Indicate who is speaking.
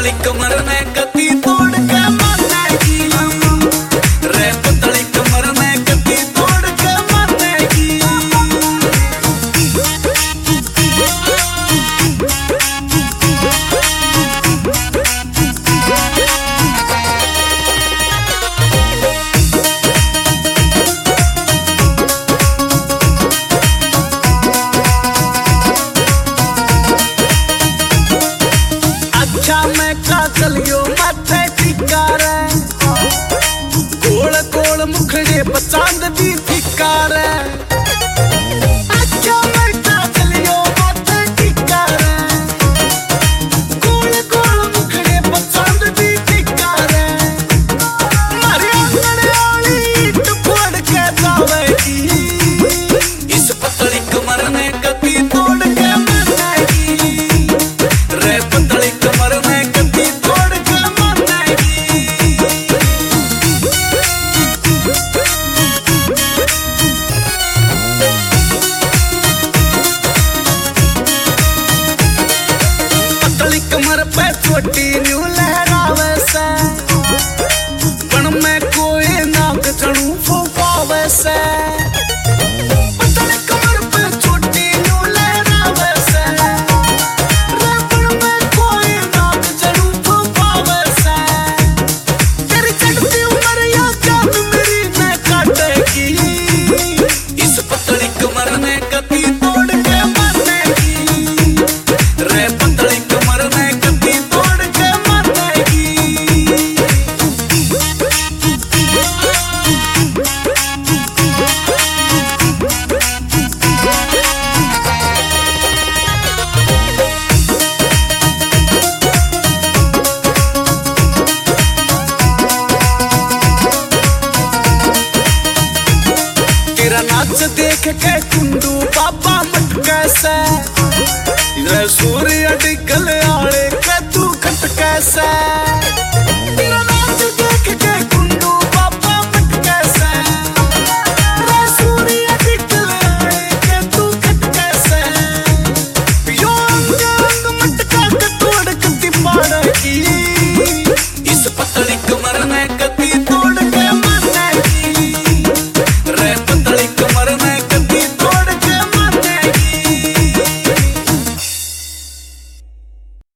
Speaker 1: पतली कमर में कती तोड़ के मानेगी, रे पतली कमर में कती तोड़ के मानेगी। अच्छा मैं काजलियो माथे टिका रे, गोल गोल मुखड़े पचांद भी फिका रे। अच्छा मैं काजलियो माथे टिका रे, गोल गोल मुखड़े पचांद भी फिका रे। मारी आंगन वाली ईंट फोड़ के जावेगी, इस पतली कमर में कती तोड़ के मानेगी, रे पतली कमर में कती तोड़ के मानेगी। पतली कमर पे छोटी न्यू लहरावे से, बन में कोई नाग चढ़ू फूफावे से। पतली कमर पे छोटी न्यू लहरावे से, रे बन में कोई नाग चढ़ू फूफावे से। तेरी चढ़ती उम्र या जान मेरी न काटेगी, इस पतली कमर में कती तोड़ के मानेगी, रे पतली कमर में कती तोड़ के मानेगी। तेरा नाच देख के कुंडू बाबा मटके से, रे सूर्य डिगल आले के तू खटके से।